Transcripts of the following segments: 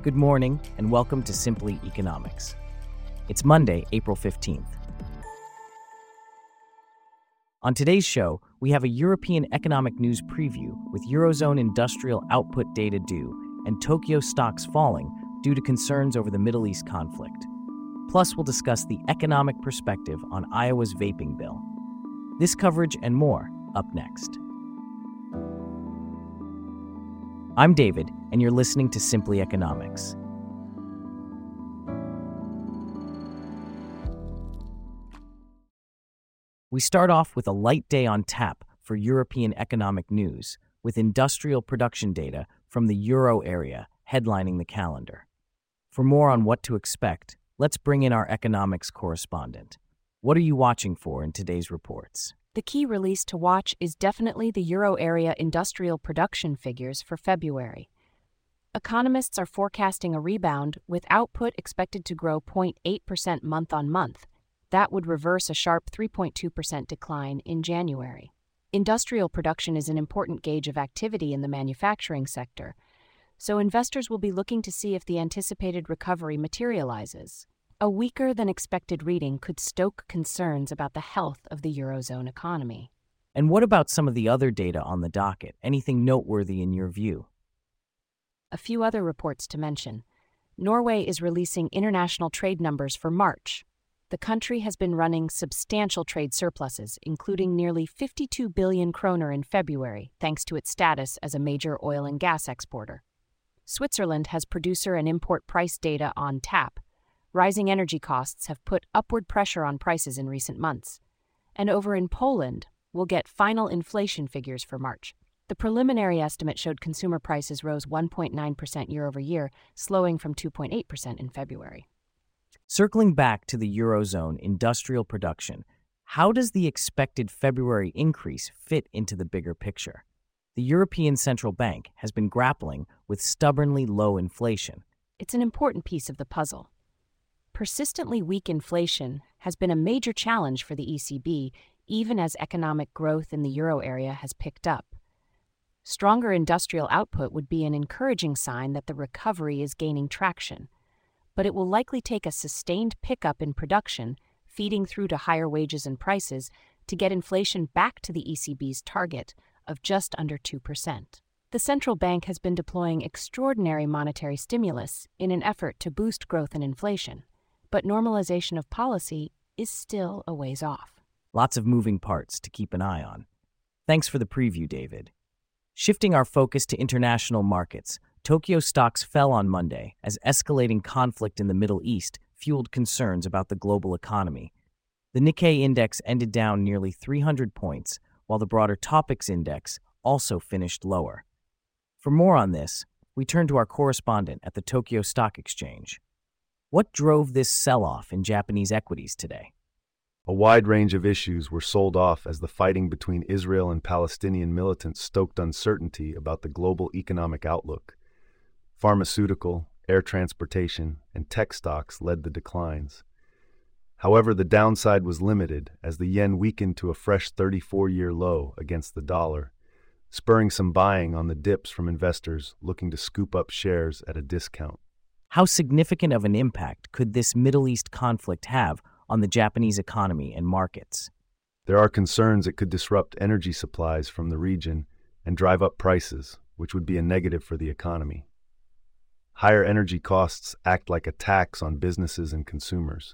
Good morning, and welcome to Simply Economics. It's Monday, April 15th. On today's show, we have a European economic news preview with Eurozone industrial output data due and Tokyo stocks falling due to concerns over the Middle East conflict. Plus, we'll discuss the economic perspective on Iowa's vaping bill. This coverage and more up next. I'm David, and you're listening to Simply Economics. We start off with a light day on tap for European economic news, with industrial production data from the Euro area headlining the calendar. For more on what to expect, let's bring in our economics correspondent. What are you watching for in today's reports? The key release to watch is definitely the Euro area industrial production figures for February. Economists are forecasting a rebound, with output expected to grow 0.8% month-on-month. That would reverse a sharp 3.2% decline in January. Industrial production is an important gauge of activity in the manufacturing sector, so investors will be looking to see if the anticipated recovery materializes. A weaker-than-expected reading could stoke concerns about the health of the Eurozone economy. And what about some of the other data on the docket? Anything noteworthy in your view? A few other reports to mention. Norway is releasing international trade numbers for March. The country has been running substantial trade surpluses, including nearly 52 billion kroner in February, thanks to its status as a major oil and gas exporter. Switzerland has producer and import price data on tap. Rising energy costs have put upward pressure on prices in recent months. And over in Poland, we'll get final inflation figures for March. The preliminary estimate showed consumer prices rose 1.9% year over year, slowing from 2.8% in February. Circling back to the Eurozone industrial production, how does the expected February increase fit into the bigger picture? The European Central Bank has been grappling with stubbornly low inflation. It's an important piece of the puzzle. Persistently weak inflation has been a major challenge for the ECB, even as economic growth in the euro area has picked up. Stronger industrial output would be an encouraging sign that the recovery is gaining traction, but it will likely take a sustained pickup in production, feeding through to higher wages and prices, to get inflation back to the ECB's target of just under 2%. The central bank has been deploying extraordinary monetary stimulus in an effort to boost growth and inflation. But normalization of policy is still a ways off. Lots of moving parts to keep an eye on. Thanks for the preview, David. Shifting our focus to international markets, Tokyo stocks fell on Monday as escalating conflict in the Middle East fueled concerns about the global economy. The Nikkei index ended down nearly 300 points, while the broader Topix index also finished lower. For more on this, we turn to our correspondent at the Tokyo Stock Exchange. What drove this sell-off in Japanese equities today? A wide range of issues were sold off as the fighting between Israel and Palestinian militants stoked uncertainty about the global economic outlook. Pharmaceutical, air transportation, and tech stocks led the declines. However, the downside was limited as the yen weakened to a fresh 34-year low against the dollar, spurring some buying on the dips from investors looking to scoop up shares at a discount. How significant of an impact could this Middle East conflict have on the Japanese economy and markets? There are concerns it could disrupt energy supplies from the region and drive up prices, which would be a negative for the economy. Higher energy costs act like a tax on businesses and consumers.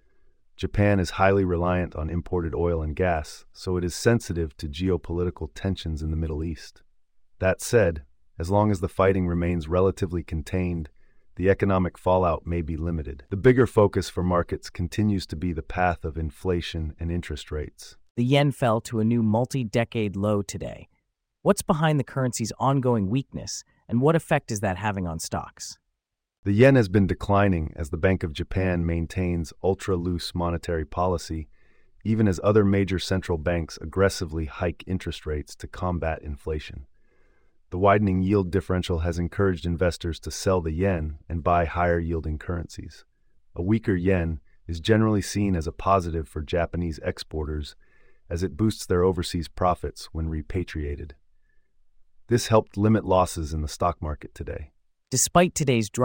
Japan is highly reliant on imported oil and gas, so it is sensitive to geopolitical tensions in the Middle East. That said, as long as the fighting remains relatively contained, the economic fallout may be limited. The bigger focus for markets continues to be the path of inflation and interest rates. The yen fell to a new multi-decade low today. What's behind the currency's ongoing weakness, and what effect is that having on stocks? The yen has been declining as the Bank of Japan maintains ultra-loose monetary policy, even as other major central banks aggressively hike interest rates to combat inflation. The widening yield differential has encouraged investors to sell the yen and buy higher-yielding currencies. A weaker yen is generally seen as a positive for Japanese exporters as it boosts their overseas profits when repatriated. This helped limit losses in the stock market today. Despite today's drop,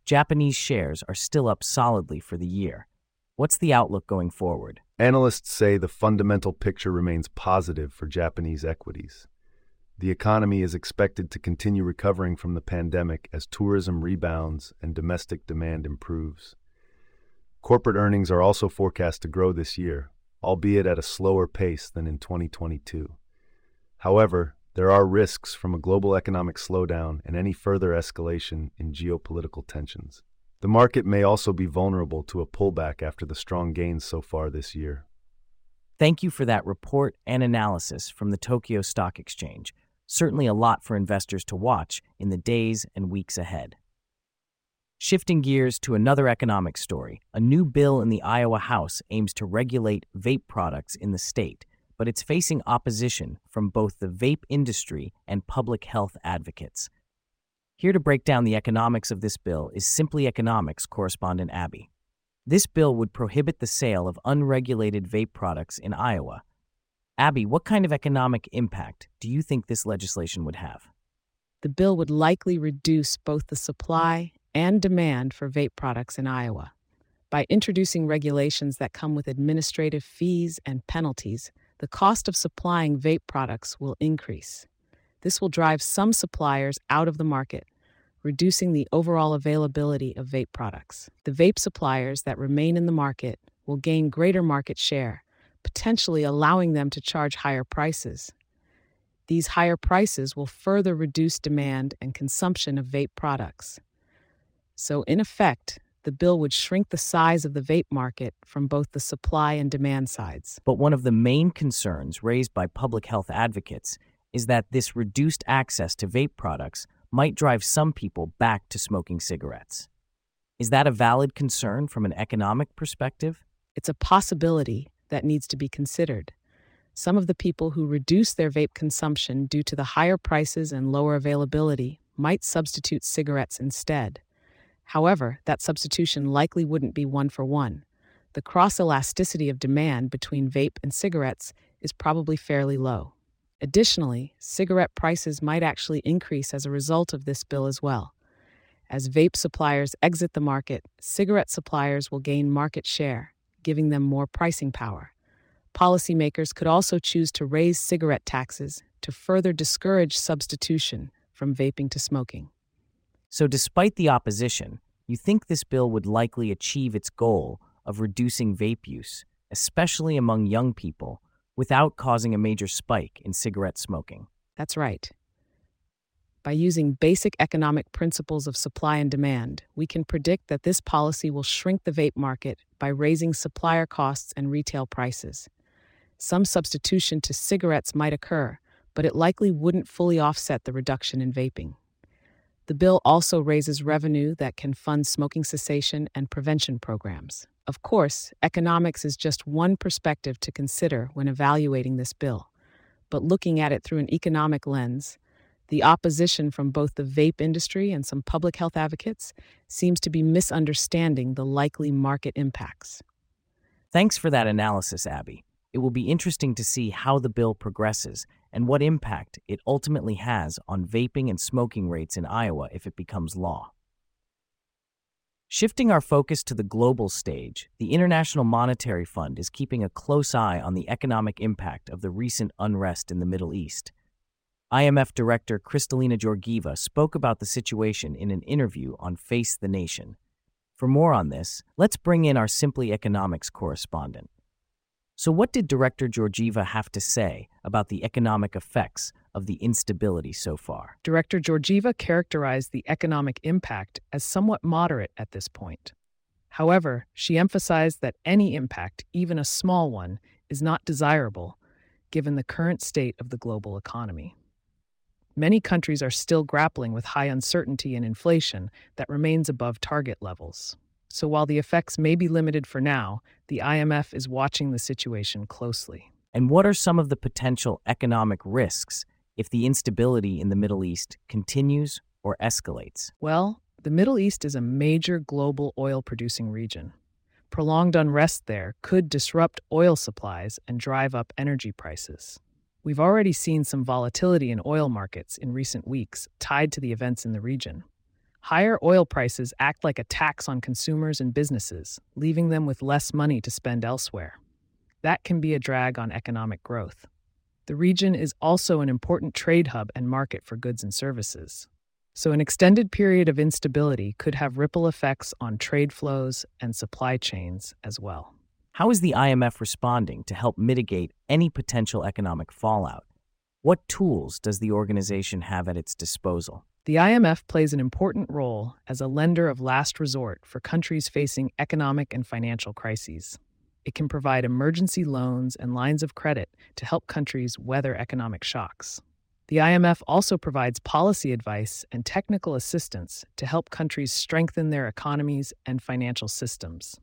Japanese shares are still up solidly for the year. What's the outlook going forward? Analysts say the fundamental picture remains positive for Japanese equities. The economy is expected to continue recovering from the pandemic as tourism rebounds and domestic demand improves. Corporate earnings are also forecast to grow this year, albeit at a slower pace than in 2022. However, there are risks from a global economic slowdown and any further escalation in geopolitical tensions. The market may also be vulnerable to a pullback after the strong gains so far this year. Thank you for that report and analysis from the Tokyo Stock Exchange. Certainly a lot for investors to watch in the days and weeks ahead. Shifting gears to another economic story, a new bill in the Iowa House aims to regulate vape products in the state, but it's facing opposition from both the vape industry and public health advocates. Here to break down the economics of this bill is Simply Economics correspondent Abby. This bill would prohibit the sale of unregulated vape products in Iowa. Abby, what kind of economic impact do you think this legislation would have? The bill would likely reduce both the supply and demand for vape products in Iowa. By introducing regulations that come with administrative fees and penalties, the cost of supplying vape products will increase. This will drive some suppliers out of the market, reducing the overall availability of vape products. The vape suppliers that remain in the market will gain greater market share, potentially allowing them to charge higher prices. These higher prices will further reduce demand and consumption of vape products. So, in effect, the bill would shrink the size of the vape market from both the supply and demand sides. But one of the main concerns raised by public health advocates is that this reduced access to vape products might drive some people back to smoking cigarettes. Is that a valid concern from an economic perspective? It's a possibility that needs to be considered. Some of the people who reduce their vape consumption due to the higher prices and lower availability might substitute cigarettes instead. However, that substitution likely wouldn't be one for one. The cross-elasticity of demand between vape and cigarettes is probably fairly low. Additionally, cigarette prices might actually increase as a result of this bill as well. As vape suppliers exit the market, cigarette suppliers will gain market share, giving them more pricing power. Policymakers could also choose to raise cigarette taxes to further discourage substitution from vaping to smoking. So despite the opposition, you think this bill would likely achieve its goal of reducing vape use, especially among young people, without causing a major spike in cigarette smoking? That's right. By using basic economic principles of supply and demand, we can predict that this policy will shrink the vape market by raising supplier costs and retail prices. Some substitution to cigarettes might occur, but it likely wouldn't fully offset the reduction in vaping. The bill also raises revenue that can fund smoking cessation and prevention programs. Of course, economics is just one perspective to consider when evaluating this bill. But looking at it through an economic lens, the opposition from both the vape industry and some public health advocates seems to be misunderstanding the likely market impacts. Thanks for that analysis, Abby. It will be interesting to see how the bill progresses and what impact it ultimately has on vaping and smoking rates in Iowa if it becomes law. Shifting our focus to the global stage, the International Monetary Fund is keeping a close eye on the economic impact of the recent unrest in the Middle East. IMF Director Kristalina Georgieva spoke about the situation in an interview on Face the Nation. For more on this, let's bring in our Simply Economics correspondent. So what did Director Georgieva have to say about the economic effects of the instability so far? Director Georgieva characterized the economic impact as somewhat moderate at this point. However, she emphasized that any impact, even a small one, is not desirable, given the current state of the global economy. Many countries are still grappling with high uncertainty and inflation that remains above target levels. So while the effects may be limited for now, the IMF is watching the situation closely. And what are some of the potential economic risks if the instability in the Middle East continues or escalates? Well, the Middle East is a major global oil-producing region. Prolonged unrest there could disrupt oil supplies and drive up energy prices. We've already seen some volatility in oil markets in recent weeks tied to the events in the region. Higher oil prices act like a tax on consumers and businesses, leaving them with less money to spend elsewhere. That can be a drag on economic growth. The region is also an important trade hub and market for goods and services. So an extended period of instability could have ripple effects on trade flows and supply chains as well. How is the IMF responding to help mitigate any potential economic fallout? What tools does the organization have at its disposal? The IMF plays an important role as a lender of last resort for countries facing economic and financial crises. It can provide emergency loans and lines of credit to help countries weather economic shocks. The IMF also provides policy advice and technical assistance to help countries strengthen their economies and financial systems.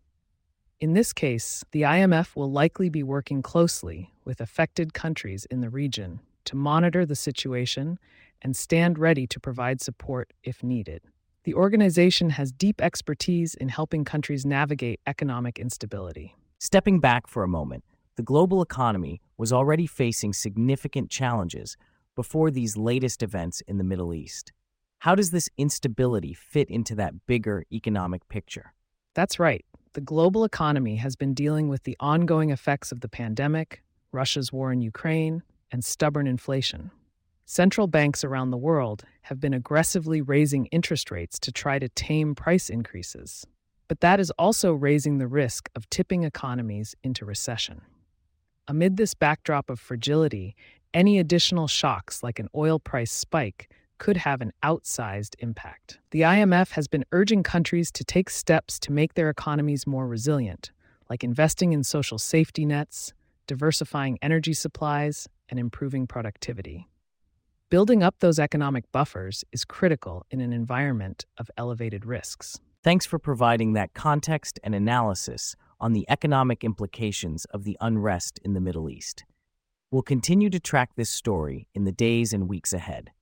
In this case, the IMF will likely be working closely with affected countries in the region to monitor the situation and stand ready to provide support if needed. The organization has deep expertise in helping countries navigate economic instability. Stepping back for a moment, the global economy was already facing significant challenges before these latest events in the Middle East. How does this instability fit into that bigger economic picture? That's right. The global economy has been dealing with the ongoing effects of the pandemic, Russia's war in Ukraine, and stubborn inflation. Central banks around the world have been aggressively raising interest rates to try to tame price increases. But that is also raising the risk of tipping economies into recession. Amid this backdrop of fragility, any additional shocks like an oil price spike could have an outsized impact. The IMF has been urging countries to take steps to make their economies more resilient, like investing in social safety nets, diversifying energy supplies, and improving productivity. Building up those economic buffers is critical in an environment of elevated risks. Thanks for providing that context and analysis on the economic implications of the unrest in the Middle East. We'll continue to track this story in the days and weeks ahead.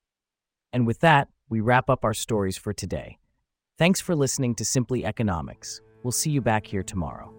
And with that, we wrap up our stories for today. Thanks for listening to Simply Economics. We'll see you back here tomorrow.